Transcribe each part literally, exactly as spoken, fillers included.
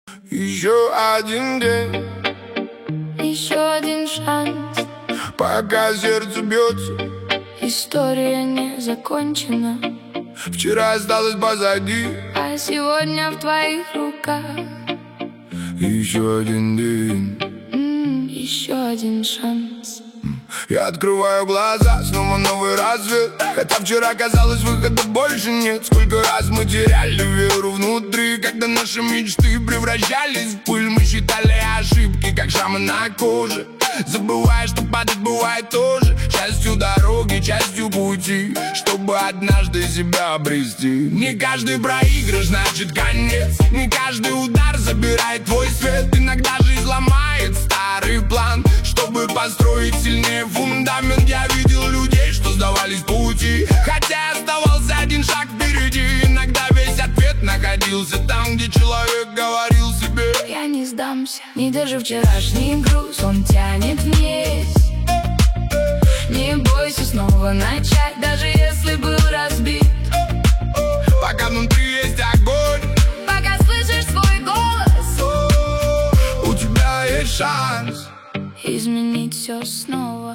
Еще один день, еще один шанс. пока сердце бьется, История не закончена, вчера осталось позади. а сегодня в твоих руках. Еще один день, М, Еще один шанс. я открываю глаза, снова новый рассвет. Хотя вчера казалось, выхода больше нет. Сколько раз мы теряли веру внутри, когда наши мечты превращались в пыль. Мы считали ошибки, как шрамы на коже, забывая, что падать бывает тоже частью дороги, частью пути, чтобы однажды себя обрести. Не каждый проигрыш значит конец, не каждый удар забирает твой свет. Иногда жизнь ломает старый план, чтобы построить сильнее фундамент. Я видел людей, что сдавались в пути, хотя оставался один шаг впереди. Иногда весь ответ находился там, где человек говорил себе: Я не сдамся, не держи вчерашний груз, он тянет вниз. Не бойся снова начать, даже если был разбит. Пока внутри есть огонь, Пока слышишь свой голос, у тебя есть шанс. изменить все снова.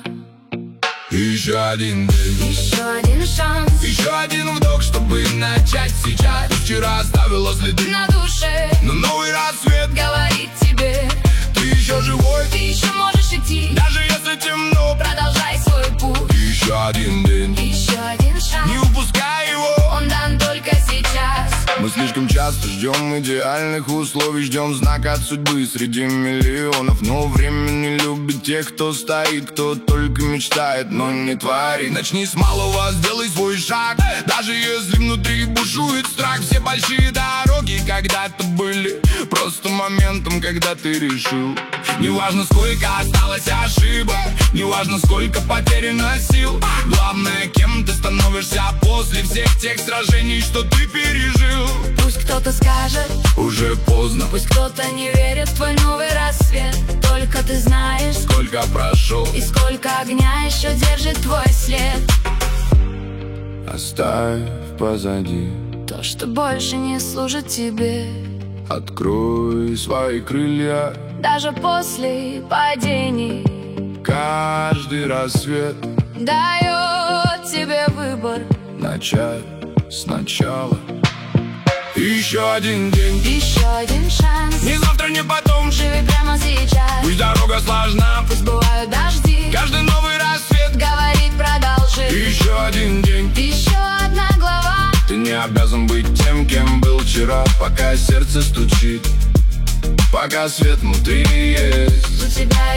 Еще один день, Еще один шанс еще один вдох, чтобы начать сейчас. Вчера оставила следы на душе, но новый рассвет говорит тебе: ты еще живой, ты еще можешь идти, даже если темно. продолжай свой путь. Еще один день, Еще один шанс, не упускай его. он дан только сейчас. Мы слишком часто ждем идеальных условий, ждем знака от судьбы среди миллионов. Но время не любит тех, кто стоит, кто только мечтает, но не творит. Начни с малого, сделай свой шаг, даже если внутри бушует страх. Все большие дороги когда-то были просто моментом, когда ты решил. Неважно, сколько осталось ошибок, неважно, сколько потеряно сил, главное, кем ты становишься после всех тех сражений, что ты пережил. Пусть кто-то скажет, Уже поздно, пусть кто-то не верит в твой новый рассвет. Только ты знаешь, сколько прошел. и сколько огня еще держит твой след. Оставь позади, То, что больше не служит тебе, открой свои крылья. даже после падений, Каждый рассвет дает тебе выбор. начать сначала. Еще один день, Еще один шанс, ни завтра, ни потом. живи прямо сейчас. Пусть дорога сложна, Пусть бывают дожди, каждый новый рассвет говорит, продолжи. еще один день. Еще одна глава, Ты не обязан быть тем, кем был вчера, пока сердце стучит, пока свет внутри есть. у тебя